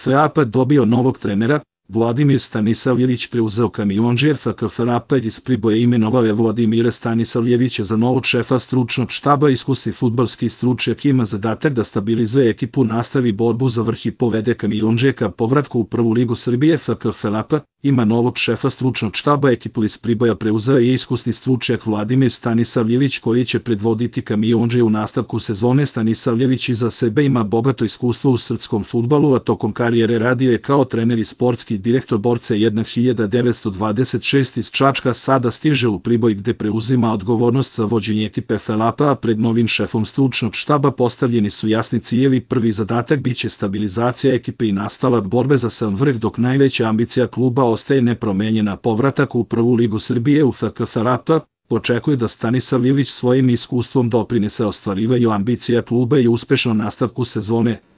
FAP dobio novog trenera, Vladimir Stanisavljević preuzeo kamiondžije FK FAP iz Priboja imenovao je Vladimira Stanisavljevića za novog šefa stručnog štaba. Iskusni fudbalski stručnjak ima zadatak da stabilizuje ekipu, nastavi borbu za vrh i povede kamiondžije ka povratku u prvu ligu Srbije. FK FAP ima novog šefa stručnog štaba, ekipu iz Priboja preuzeo je iskusni stručnjak Vladimir Stanisavljević koji će predvoditi kamiondžije u nastavku sezone. Stanisavljević iza sebe ima bogato iskustvo u srpskom fudbalu, a tokom karijere radio je kao trener i sportski direktor Borca 1926 iz Čačka. Sada stiže u Priboj gde preuzima odgovornost za vođenje ekipe FAP-a, a pred novim šefom stručnog štaba postavljeni su jasni ciljevi. Prvi zadatak biće stabilizacija ekipe i nastavak borbe za sam vrh, dok najveća ambicija kluba ostaje nepromenjena, povratak u prvu ligu Srbije. U FK FAP očekuje da Stanisavljević svojim iskustvom doprinese ostvarivanju ambicija kluba i uspešnom nastavku sezone.